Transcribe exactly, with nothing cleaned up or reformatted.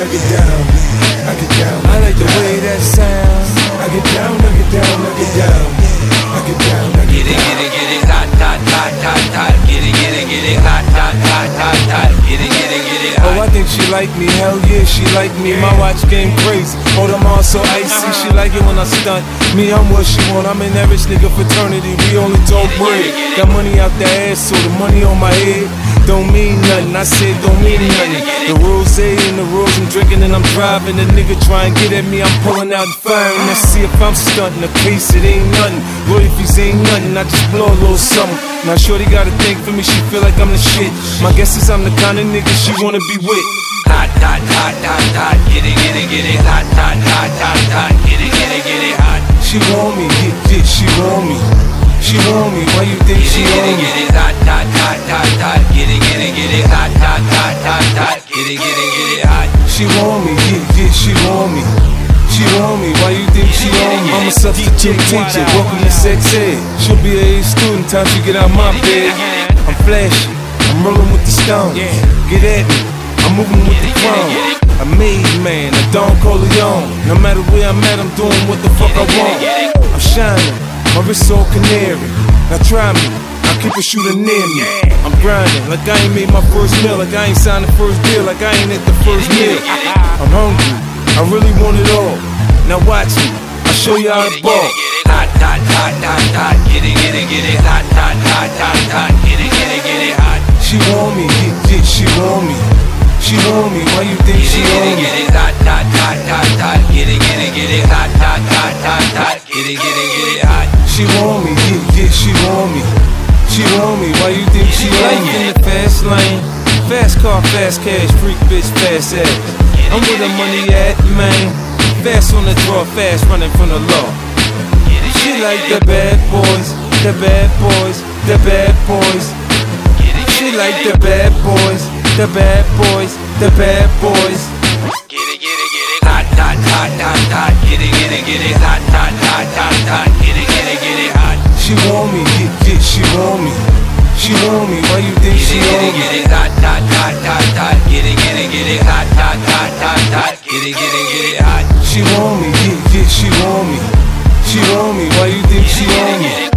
knock it down, knock it down. I like the way that sounds. Knock it down, knock it down, knock it down. Knock it down, knock it down. Get it, get it, get it, hot, hot, hot, hot, hot. Get it, get it, get it, hot, hot, hot, hot, hot. Get it, get it, get it, hot. Oh, I think she like me, hell yeah, she like me. My watch game crazy, oh, them all so icy. She like it when I stunt, me, I'm what she want. I'm in that rich nigga fraternity, we only talk bread. Got money out the ass, so the money on my head don't mean nothing. I said don't mean nothing. The rose and the rose I'm drinking and I'm driving. The nigga try and get at me, I'm pulling out and firing. Let's see if I'm stunting. A case, it ain't nothing. Royalties ain't nothing, I just blow a little something. Now shorty got a thing for me, she feel like I'm the shit. My guess is I'm the kind of nigga she wanna be with. Hot, hot, hot, hot, hot. Get it, get it, get it, hot, hot, hot, hot, hot. Get it, get it, get it, hot. She want me, get, get, she want me. She want me, why you think she Get want it, me? get it, hot, hot, hot, hot, hot. Get it, get it, get it, hot, hot, hot, hot, hot. Get it, get it, get it, hot. She want me, get, get, she want me. She want me, why you think she want me? I'm a substitute teacher, welcome to sex ed. She'll be a A student, time she get out my bed. I'm flashy, I'm rolling with the stones. Get at me, I'm moving with the chrome. A made man, a Don Corleone. No matter where I'm at, I'm doing what the fuck I want. I'm shining, my wrist all canary. Now try me, I'll keep a shooter near me. I'm grinding, like I ain't made my first meal. Like I ain't signed the first deal, like I ain't at the first meal. I'm hungry, I really want it all. Now watch me, I'll show you how to ball. Hot, hot, hot, hot, hot. Get it, get it, get it, hot, hot, hot, hot, hot. Get it, get it, get it, hot. She want me, get, get, she want me. She want me, why you think she Get want it, me? get it, hot, hot, hot, hot, hot. Get it, get it, get it, hot, hot, hot, hot, hot. Get it, get it, get it, hot. She want me, get, get, she want me. She want me, why you think she like me? In the fast lane, fast car, fast cash, freak bitch, fast ass. I'm where the money at, man. Fast on the draw, fast running from the law. She like the bad boys, the bad boys, the bad boys. She like the bad boys, the bad boys, the bad boys. Get it, get it, get it, hot, hot, hot, hot, hot. Get it, get it, get it, hot, hot, hot, hot, hot. Get it, get it, get it, hot. She want me, get, get, she want me. She want me, why you think she want me? Get it, get it, hot, hot, hot, hot, hot. Get it, get it, get it, hot, hot, hot, hot, hot. Get it, get it, get it, hot. She want me, get, get, she want me. She want me, why you think she want me?